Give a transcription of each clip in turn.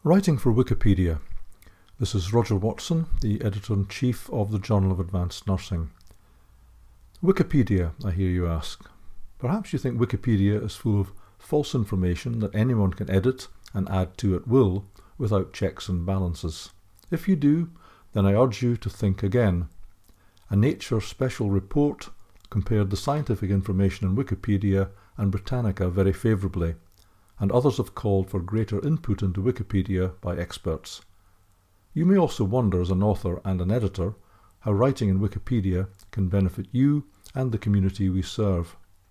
Writing for Wikipedia. This is Roger Watson, the Editor-in-Chief of the Journal of Advanced Nursing. Wikipedia, I hear you ask. Perhaps you think Wikipedia is full of false information that anyone can edit and add to at will without checks and balances. If you do, then I urge you to think again. A Nature special report compared the scientific information in Wikipedia and Britannica very favourably, and others have called for greater input into Wikipedia by experts. You may also wonder, as an author and an editor, how writing in Wikipedia can benefit you and the community we serve.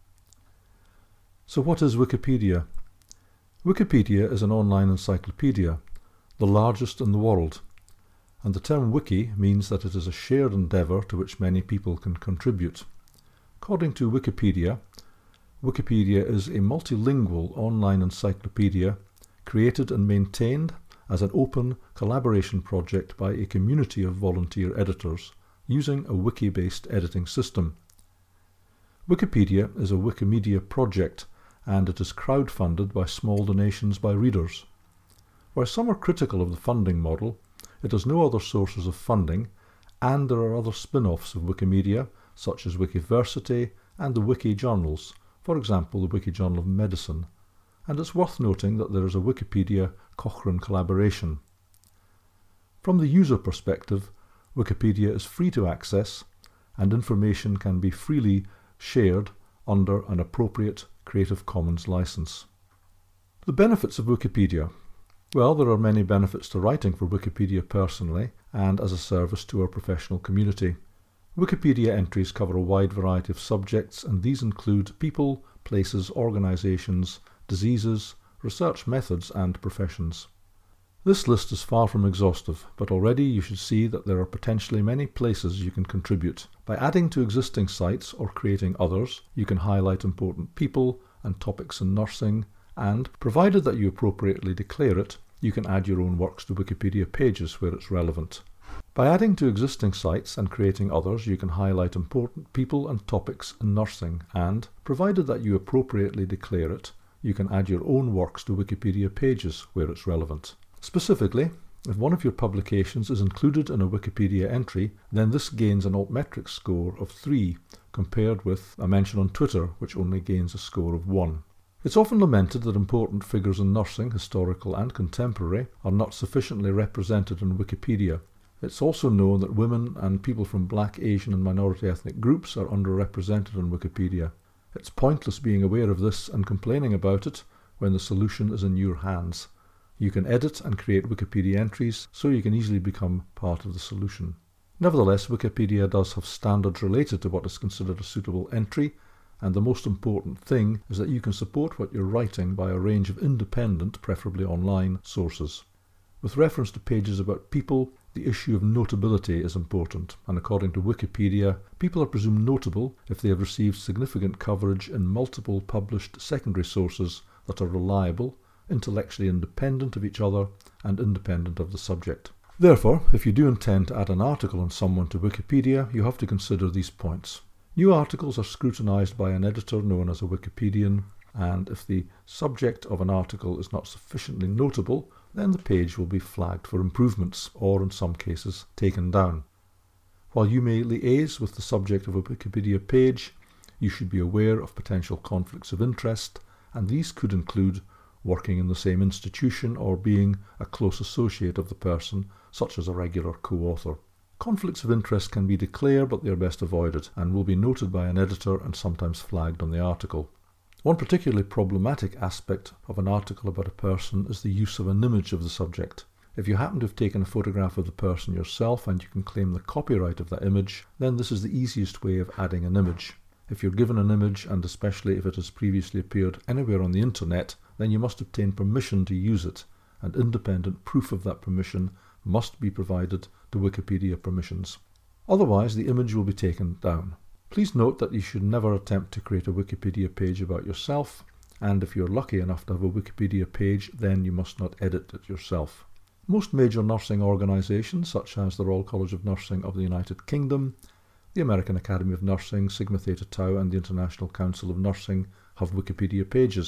So what is Wikipedia? Wikipedia is an online encyclopedia, the largest in the world, and the term wiki means that it is a shared endeavour to which many people can contribute. According to Wikipedia, Wikipedia is a multilingual online encyclopedia created and maintained as an open collaboration project by a community of volunteer editors using a wiki-based editing system. Wikipedia is a Wikimedia project and it is crowd-funded by small donations by readers. While some are critical of the funding model, it has no other sources of funding, and there are other spin-offs of Wikimedia such as Wikiversity and the Wiki Journals, for example the Wiki Journal of Medicine, and it's worth noting that there is a Wikipedia Cochrane collaboration. From the user perspective, Wikipedia is free to access and information can be freely shared under an appropriate Creative Commons license. The benefits of Wikipedia. Well, there are many benefits to writing for Wikipedia personally and as a service to our professional community. Wikipedia entries cover a wide variety of subjects, and these include people, places, organisations, diseases, research methods and professions. This list is far from exhaustive, but already you should see that there are potentially many places you can contribute. By adding to existing sites or creating others, you can highlight important people and topics in nursing, and, provided that you appropriately declare it, you can add your own works to Wikipedia pages where it's relevant. By adding to existing sites and creating others, you can highlight important people and topics in nursing, and, provided that you appropriately declare it, you can add your own works to Wikipedia pages where it's relevant. Specifically, if one of your publications is included in a Wikipedia entry, then this gains an altmetric score of 3, compared with a mention on Twitter, which only gains a score of 1. It's often lamented that important figures in nursing, historical and contemporary, are not sufficiently represented in Wikipedia. It's also known that women and people from Black, Asian and minority ethnic groups are underrepresented in Wikipedia. It's pointless being aware of this and complaining about it when the solution is in your hands. You can edit and create Wikipedia entries so you can easily become part of the solution. Nevertheless, Wikipedia does have standards related to what is considered a suitable entry, and the most important thing is that you can support what you're writing by a range of independent, preferably online, sources. With reference to pages about people, the issue of notability is important, and according to Wikipedia, people are presumed notable if they have received significant coverage in multiple published secondary sources that are reliable, intellectually independent of each other, and independent of the subject. Therefore, if you do intend to add an article on someone to Wikipedia, you have to consider these points. New articles are scrutinised by an editor known as a Wikipedian, and if the subject of an article is not sufficiently notable, then the page will be flagged for improvements, or in some cases, taken down. While you may liaise with the subject of a Wikipedia page, you should be aware of potential conflicts of interest, and these could include working in the same institution or being a close associate of the person, such as a regular co-author. Conflicts of interest can be declared, but they are best avoided, and will be noted by an editor and sometimes flagged on the article. One particularly problematic aspect of an article about a person is the use of an image of the subject. If you happen to have taken a photograph of the person yourself and you can claim the copyright of that image, then this is the easiest way of adding an image. If you're given an image, and especially if it has previously appeared anywhere on the internet, then you must obtain permission to use it, and independent proof of that permission must be provided to Wikipedia permissions. Otherwise, the image will be taken down. Please note that you should never attempt to create a Wikipedia page about yourself, and if you're lucky enough to have a Wikipedia page, then you must not edit it yourself. Most major nursing organisations, such as the Royal College of Nursing of the United Kingdom, the American Academy of Nursing, Sigma Theta Tau and the International Council of Nursing, have Wikipedia pages.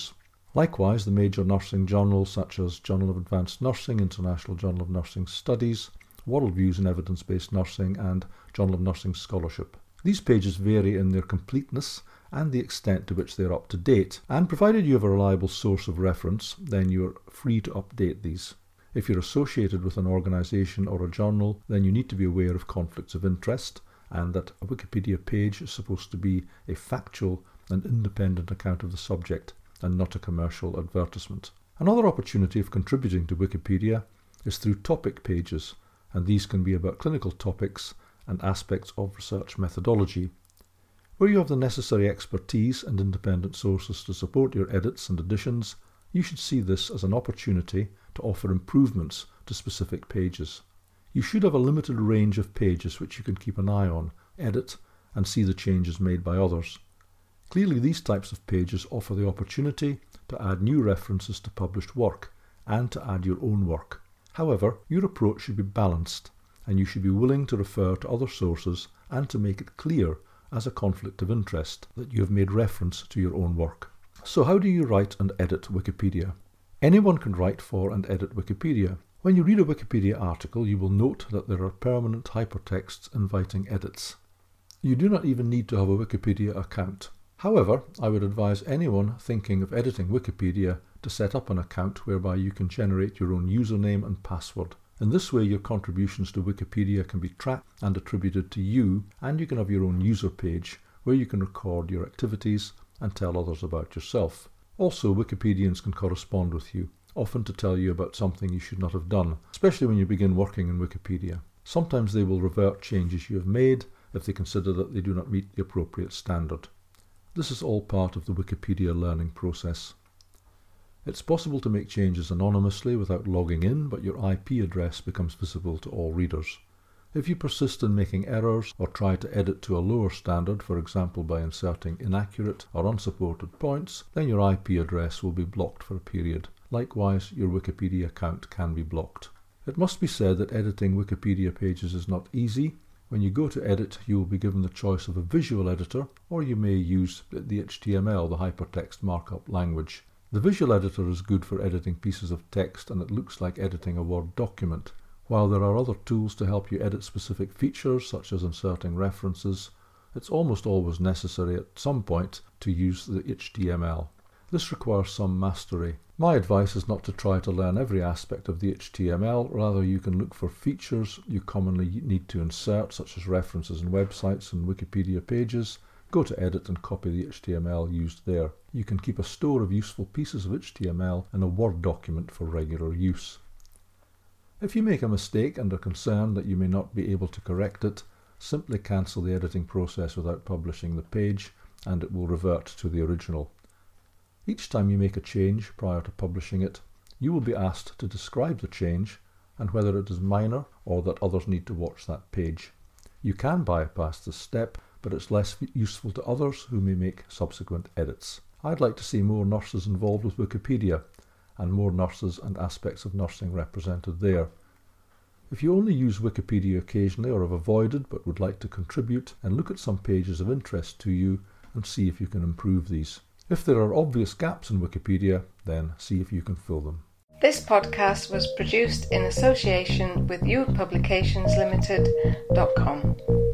Likewise, the major nursing journals such as Journal of Advanced Nursing, International Journal of Nursing Studies, World Views in Evidence-Based Nursing, and Journal of Nursing Scholarship. These pages vary in their completeness and the extent to which they are up to date, and provided you have a reliable source of reference, then you are free to update these. If you're associated with an organisation or a journal, then you need to be aware of conflicts of interest, and that a Wikipedia page is supposed to be a factual and independent account of the subject, and not a commercial advertisement. Another opportunity of contributing to Wikipedia is through topic pages, and these can be about clinical topics and aspects of research methodology. Where you have the necessary expertise and independent sources to support your edits and additions, you should see this as an opportunity to offer improvements to specific pages. You should have a limited range of pages which you can keep an eye on, edit, and see the changes made by others. Clearly, these types of pages offer the opportunity to add new references to published work and to add your own work. However, your approach should be balanced, and you should be willing to refer to other sources and to make it clear as a conflict of interest that you have made reference to your own work. So how do you write and edit Wikipedia? Anyone can write for and edit Wikipedia. When you read a Wikipedia article, you will note that there are permanent hypertexts inviting edits. You do not even need to have a Wikipedia account. However, I would advise anyone thinking of editing Wikipedia to set up an account whereby you can generate your own username and password. In this way, your contributions to Wikipedia can be tracked and attributed to you, and you can have your own user page where you can record your activities and tell others about yourself. Also, Wikipedians can correspond with you, often to tell you about something you should not have done, especially when you begin working in Wikipedia. Sometimes they will revert changes you have made if they consider that they do not meet the appropriate standard. This is all part of the Wikipedia learning process. It's possible to make changes anonymously without logging in, but your IP address becomes visible to all readers. If you persist in making errors or try to edit to a lower standard, for example by inserting inaccurate or unsupported points, then your IP address will be blocked for a period. Likewise, your Wikipedia account can be blocked. It must be said that editing Wikipedia pages is not easy. When you go to edit, you will be given the choice of a visual editor, or you may use the HTML, the hypertext markup language. The visual editor is good for editing pieces of text, and it looks like editing a Word document. While there are other tools to help you edit specific features, such as inserting references, it's almost always necessary at some point to use the HTML. This requires some mastery. My advice is not to try to learn every aspect of the HTML, rather you can look for features you commonly need to insert, such as references in websites and Wikipedia pages. Go to Edit and copy the HTML used there. You can keep a store of useful pieces of HTML in a Word document for regular use. If you make a mistake and are concerned that you may not be able to correct it, simply cancel the editing process without publishing the page, and it will revert to the original. Each time you make a change prior to publishing it, you will be asked to describe the change and whether it is minor or that others need to watch that page. You can bypass this step, but it's less useful to others who may make subsequent edits. I'd like to see more nurses involved with Wikipedia, and more nurses and aspects of nursing represented there. If you only use Wikipedia occasionally or have avoided but would like to contribute, then look at some pages of interest to you and see if you can improve these. If there are obvious gaps in Wikipedia, then see if you can fill them. This podcast was produced in association with youpublicationslimited.com.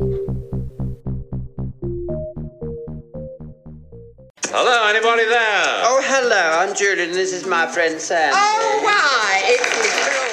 Hello, anybody there? Oh, hello, I'm Julian, this is my friend Sam. Oh, right, it's